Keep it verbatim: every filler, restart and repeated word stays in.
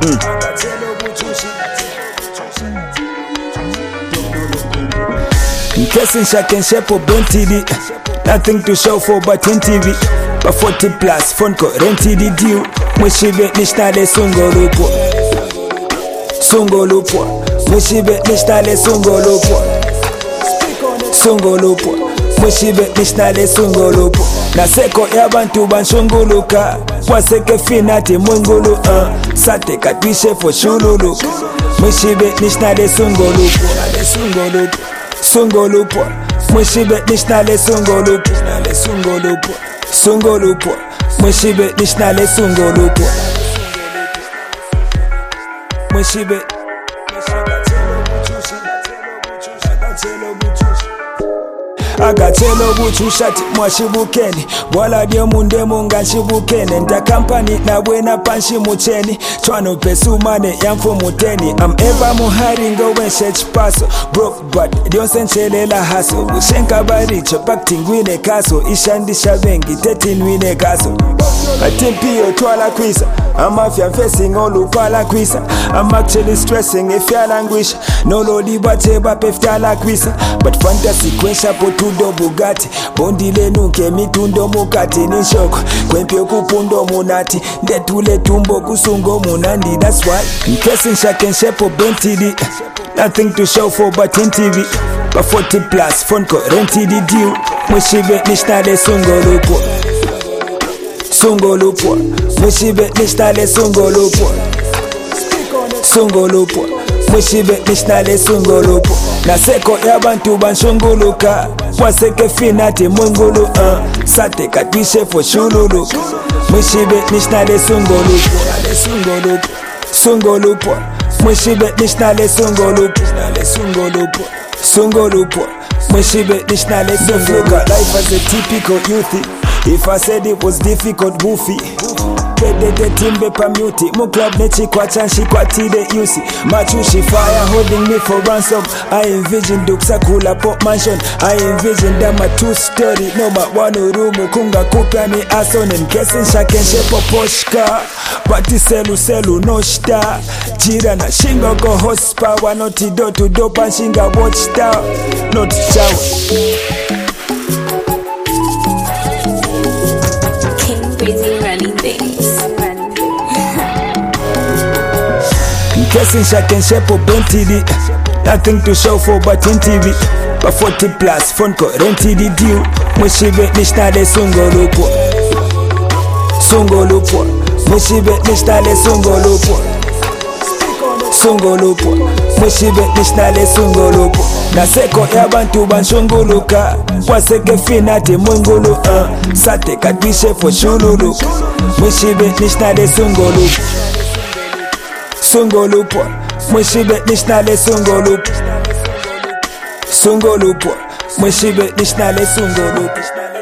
mm. Nkesi nshake nshepo Ben T D, nothing to show for but in T V. But forty plus phone call renti di deal. Mwishibe nishtale sungolupo, sungolupo. Mwishibe nishtale sungolupo, sungolupo. Mwishibe nishtale sungolupo. Naseko yabantu banshunguluka, waseke finati mwingulu uh. Sate katwishe for shululu. Mwishibe nishtale sungolupo, sungolupo. Sungolupo, mwishibe nishnale sungolupo, sungolupo, sungolupo, mwishibe nishnale sungolupo, mwishibe. Agatelo buchushati mwashibukeni, wala dio munde munga nshibukeni. Nta kampani na wena panshi mucheni, chwano pesu mane yamfu muteni. I'm ever muhari ngo wenshech paso, broke but dion senchelela haso. Ushenka baricho pakti ngwine kaso, ishandisha bengi teti nwine kaso. Atimpio twala kwisa, I'm afya facing olu pala kwisa. I'm actually stressing if ya languish, no lodi bateba peftala kwisa. But fantasy kwensha potu do Bugatti, bondile nuke mitundo mukati nishoko. Kwempyo kupundo munati, ndetule tumbo kusungo munandi. That's why nkesi nshake nshepo Ben T D, nothing to show for but in T V. But forty plus phone call renti di deal. Mwishibe nishtale sungolupo, sungolupo. Mwishibe nishtale sungolupo, sungolupo. Mwishibe nishnale sungolupo. Naseko yabantu banshunguluka, waseke finati mwingulu uh. Sate katwishe for shululu. Mwishibe nishnale sungolupo, sungolupo, sungolupo. Mwishibe nishnale sungolupo, sungolupo, sungolupo. Mwishibe nishnale sungolupo. Life as a typical youthie. If I said it was difficult, goofy. Pedete timbe pa muti, mu club nechi kwa chanshi kwa tide yusi. Machushi fire holding me for ransom. I envision duksa kula pop mansion. I envision them a two story, no ma wano rumu kunga kupya ni ason. Nkesi nshake nshepo poshka, pati selu selu no shita. Jira na shingo go horsepower, noti do to do panshinga watch tower, not shower. Nkesi nshake nshepo Ben T D, nothing to show for but in T V. But forty plus phone call renti di deal. Mwishibe nishtale sungolupo, sungolupo. Mwishibe nishtale sungolupo, sungolupo. Mwishibe nishtale sungolupo. Naseko yabantu banshunguluka, waseke finati mwingulu uh. Sate katwishe for shululu. Mwishibe nishtale sungolupo, sungolupo. Mwishibe nishnale sungolupo, sungolupo. Mwishibe nishnale sungolupo.